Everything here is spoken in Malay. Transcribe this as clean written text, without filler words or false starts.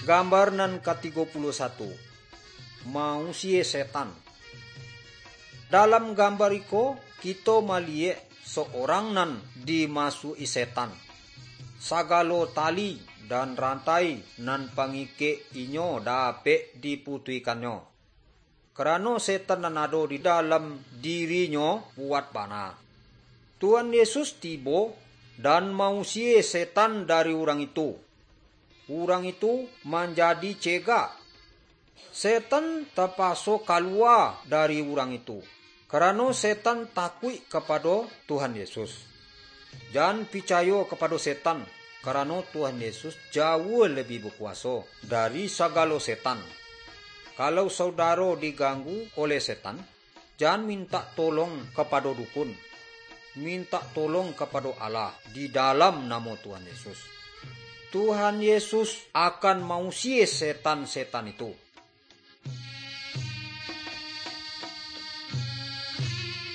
Gambar nan ke-31. Mausie setan. Dalam gambar iko kita maliek seorang nan dimasuki setan. Sagalo tali dan rantai nan pangike inyo dapat diputuikannya. Karena setan nan ada di dalam dirinya buat bana. Tuhan Yesus tiba dan mausie setan dari orang itu. Orang itu menjadi cegah. Setan terpaksa keluar dari orang itu. Karena setan takut kepada Tuhan Yesus. Jangan percaya kepada setan. Karena Tuhan Yesus jauh lebih berkuasa dari segala setan. Kalau saudara diganggu oleh setan, jangan minta tolong kepada dukun. Minta tolong kepada Allah di dalam nama Tuhan Yesus. Tuhan Yesus akan mengusir setan-setan itu.